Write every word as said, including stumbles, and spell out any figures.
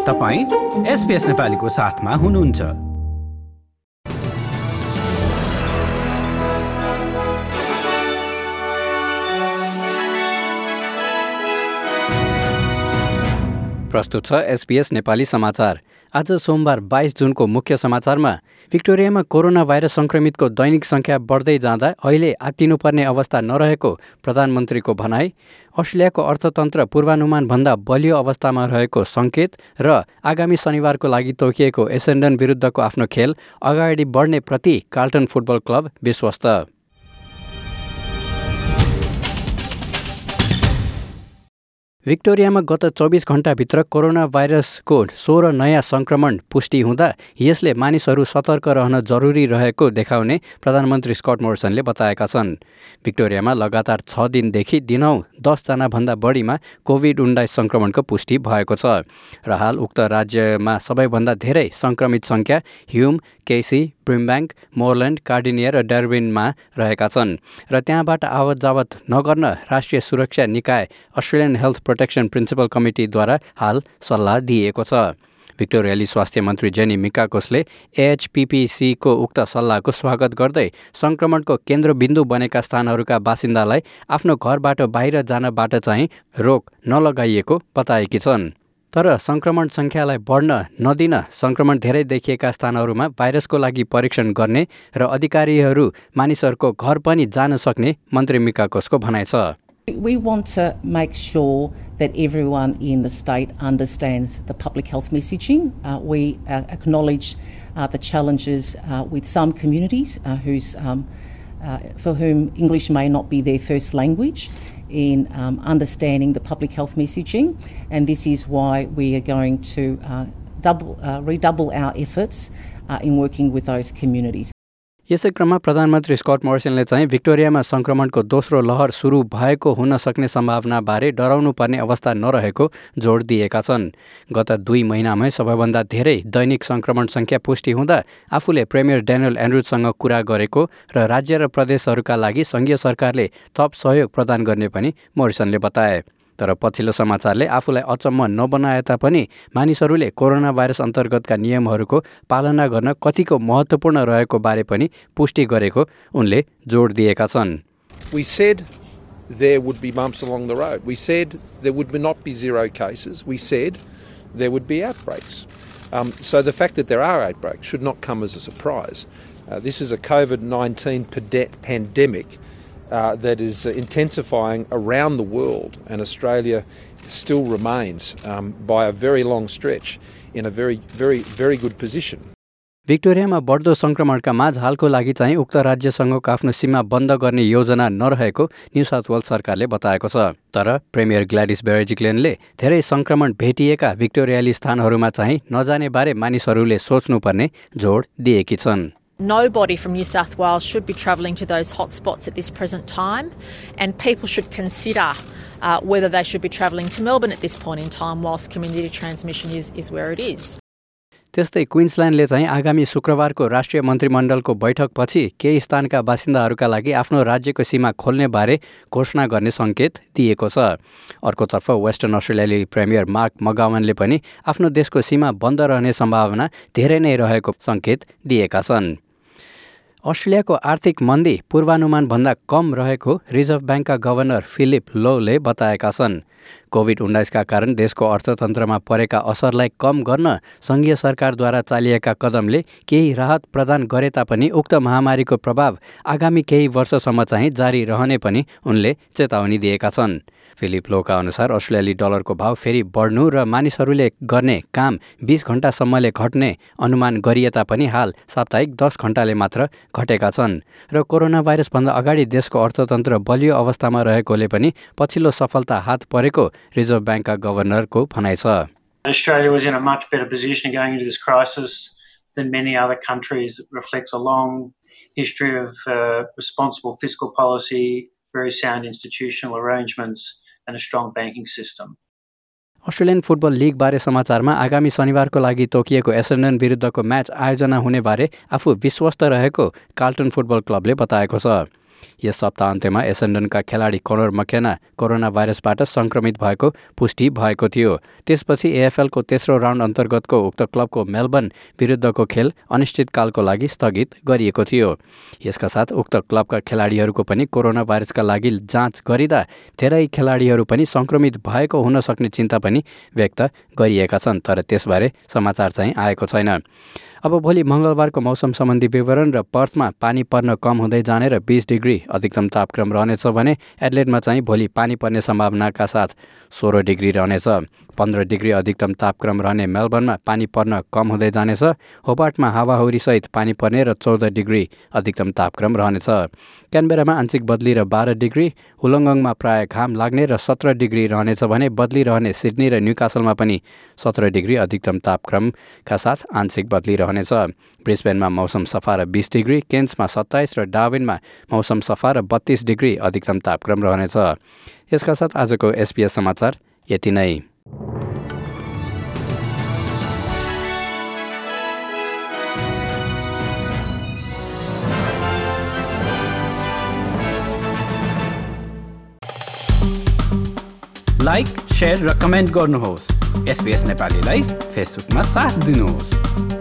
तपाईं एसपीएस नेपालीको साथमा हुनुहुन्छ। प्रस्तुत छ एसपीएस नेपाली समाचार। आज सोमबार बाइस जुनको मुख्य समाचारमा भिक्टोरियामा कोरोना भाइरस संक्रमितको दैनिक संख्या बढ्दै जाँदा अहिले आत्तिनुपर्ने अवस्था नरहेको प्रधानमन्त्रीको भनाई, अस्ट्रेलियाको अर्थतन्त्र पूर्वानुमानभन्दा बलियो अवस्थामा रहेको संकेत र आगामी शनिबारको लागि तोकिएको एसेन्डन विरुद्धको आफ्नो खेल अगाडि बढ्ने प्रति कार्लटन फुटबल क्लब विश्वस्त। भिक्टोरियामा गत चौबिस घण्टाभित्र कोरोना भाइरसको सोह्र नयाँ संक्रमण पुष्टि हुँदा यसले मानिसहरू सतर्क रहन जरुरी रहेको देखाउने प्रधानमन्त्री स्कट मोरिसनले बताएका छन्। भिक्टोरियामा लगातार छ दिनदेखि दिनौँ दसजनाभन्दा बढीमा कोभिड उन्नाइस संक्रमणको पुष्टि भएको छ र हाल उक्त राज्यमा सबैभन्दा धेरै संक्रमित सङ्ख्या ह्युम, केसी, ब्रिम्ब्याङ्क, मोरल्यान्ड, कार्डिनिया र डार्विनमा रहेका छन् र त्यहाँबाट आवत जावत नगर्न राष्ट्रिय सुरक्षा निकाय अस्ट्रेलियन हेल्थ प्रोटेक्सन प्रिन्सिपल कमिटीद्वारा हाल सल्लाह दिएको छ। भिक्टोरियाली स्वास्थ्य मन्त्री जेनी मिकाकोसले एएचपीपीसीको उक्त सल्लाहको स्वागत गर्दै संक्रमणको केन्द्रबिन्दु बनेका स्थानहरूका बासिन्दालाई आफ्नो घरबाट बाहिर जानबाट चाहिँ रोक नलगाइएको बताएकी छन्। तर संक्रमण सङ्ख्यालाई बढ्न नदिन संक्रमण धेरै देखिएका स्थानहरूमा भाइरसको लागि परीक्षण गर्ने र अधिकारीहरू मानिसहरूको घर पनि जान सक्ने मन्त्री मिकाकोसको भनाइ छ। We want to make sure that everyone in the state understands the public health messaging. Uh, we uh, acknowledge uh, the challenges uh, with some communities uh, whose, um, uh, for whom English may not be their first language in um, understanding the public health messaging, and this is why we are going to uh, double, uh, redouble our efforts uh, in working with those communities. यसै क्रममा प्रधानमन्त्री Scott मोरिसनले चाहिँ भिक्टोरियामा संक्रमणको दोस्रो लहर सुरु भएको हुन सक्ने सम्भावनाबारे डराउनु पर्ने अवस्था नरहेको जोड दिएका छन्। गत दुई महिनामै सबैभन्दा धेरै दैनिक संक्रमण सङ्ख्या पुष्टि हुँदा आफूले प्रेमियर ड्यानियल एन्ड्रुजसँग कुरा गरेको र राज्य र प्रदेशहरूका लागि सङ्घीय सरकारले थप सहयोग प्रदान गर्ने पनि मोरिसनले बताए। तर पछिल्लो समाचारले आफूलाई अचम्म नबनाए तापनि मानिसहरूले कोरोना भाइरस अन्तर्गतका नियमहरूको पालना गर्न कतिको महत्त्वपूर्ण रहेको बारे पनि पुष्टि गरेको उनले जोड दिएका छन्। We said there would be bumps along the road. We said there would not be zero cases. We said there would be outbreaks. Um, so the fact that there are outbreaks should not come as a surprise. Uh, this is a COVID nineteen pandemic Uh, that is uh, intensifying around the world, and Australia still remains um, by a very long stretch in a very, very, very good position. भिक्टोरियामा बढ्दो संक्रमणका माझ हालको लागि चाहिँ उक्त राज्यसँगको आफ्नो सीमा बन्द गर्ने योजना नरहेको न्यू साउथ वेल्स सरकारले बताएको छ। तर प्रेमियर ग्ल्याडिस बेर्जिक्लेनले धेरै संक्रमण भेटिएका भिक्टोरियाली स्थानहरूमा चाहिँ नजाने बारे मानिसहरूले सोच्नुपर्ने जोड दिएकी छन्। Nobody from New South Wales should be travelling to those hotspots at this present time, and people should consider uh, whether they should be travelling to Melbourne at this point in time whilst community transmission is, is where it is. त्यस्तै क्विन्सल्यान्डले चाहिँ आगामी शुक्रबारको राष्ट्रिय मन्त्रीमण्डलको बैठकपछि केही स्थानका बासिन्दाहरूका लागि आफ्नो राज्यको सीमा खोल्ने बारे घोषणा गर्ने सङ्केत दिएको छ। अर्कोतर्फ वेस्टर्न अस्ट्रेलियाली प्रेमियर मार्क मगावनले पनि आफ्नो देशको सीमा बन्द रहने सम्भावना धेरै नै रहेको सङ्केत दिएका छन्। अस्ट्रेलियाको आर्थिक मन्दी पूर्वानुमानभन्दा कम रहेको रिजर्भ ब्याङ्कका गभर्नर फिलिप लोले बताएका छन्। कोभिड उन्नाइसका कारण देशको अर्थतन्त्रमा परेका असरलाई कम गर्न सङ्घीय सरकारद्वारा चालिएका कदमले केही राहत प्रदान गरे तापनि उक्त महामारीको प्रभाव आगामी केही वर्षसम्म चाहिँ जारी रहने पनि उनले चेतावनी दिएका छन्। फिलिप लोका अनुसार अस्ट्रेलियाली डलरको भाव फेरि बढ्नु र मानिसहरूले गर्ने काम बीस घण्टासम्मले घट्ने अनुमान गरिए तापनि हाल साप्ताहिक दस घण्टाले मात्र घटेका छन् र कोरोना भाइरसभन्दा अगाडि देशको अर्थतन्त्र बलियो अवस्थामा रहेकोले पनि पछिल्लो सफलता हात परेको रिजर्भ ब्याङ्कका गभर्नरको भनाइ छ। Australia was in a much better position going into this crisis than many other countries. It reflects a long history of uh, responsible fiscal policy, very sound institutional arrangements and a strong banking system. Australian football लिगबारे समाचारमा आगामी शनिबारको लागि तोकिएको एसेन्डन विरुद्धको match आयोजना हुनेबारे आफू विश्वस्त रहेको कार्लटन फुटबल क्लबले बताएको छ। यस सप्ताहन्त्यमा एसेन्डनका खेलाडी कनर मकेना कोरोना भाइरसबाट सङ्क्रमित भएको पुष्टि भएको थियो। त्यसपछि एएफएलको तेस्रो राउन्ड अन्तर्गतको उक्त क्लबको मेलबर्न विरुद्धको खेल अनिश्चितकालको लागि स्थगित गरिएको थियो। यसका साथ उक्त क्लबका खेलाडीहरूको पनि कोरोना भाइरसका लागि जाँच गरिँदा धेरै खेलाडीहरू पनि सङ्क्रमित भएको हुन सक्ने चिन्ता पनि व्यक्त गरिएका छन्, तर त्यसबारे समाचार चाहिँ आएको छैन। अब भोलि मङ्गलबारको मौसम सम्बन्धी विवरण र पर्थमा पानी पर्न कम हुँदै जाने र बीस डिग्री अधिकतम तापक्रम रहनेछ भने एडलेडमा चाहिँ भोलि पानी पर्ने सम्भावनाका साथ सोह्र डिग्री रहनेछ। पन्ध्र डिग्री अधिकतम तापक्रम रहने मेलबर्नमा पानी पर्न कम हुँदै जानेछ। होबार्टमा हावाहुरीसहित पानी पर्ने र चौध डिग्री अधिकतम तापक्रम रहनेछ। क्यानबेरामा आंशिक बदली र बाह्र डिग्री, वुलङ्गङमा प्राय घाम लाग्ने र सत्र डिग्री रहनेछ भने बदली रहने सिडनी र न्युकासलमा पनि सत्र डिग्री अधिकतम तापक्रमका साथ आंशिक बदली रहनेछ। ब्रिस्बेनमा मौसम सफा र बीस डिग्री, केन्समा सत्ताइस र डार्विनमा मौसम सफा र बत्तीस डिग्री अधिकतम तापक्रम रहनेछ। यसका साथ आजको एसपीएस समाचार यति नै। लाइक, शेयर र कमेन्ट गर्नुहोस्। एसबीएस नेपालीलाई फेसबुकमा साथ दिनुहोस्।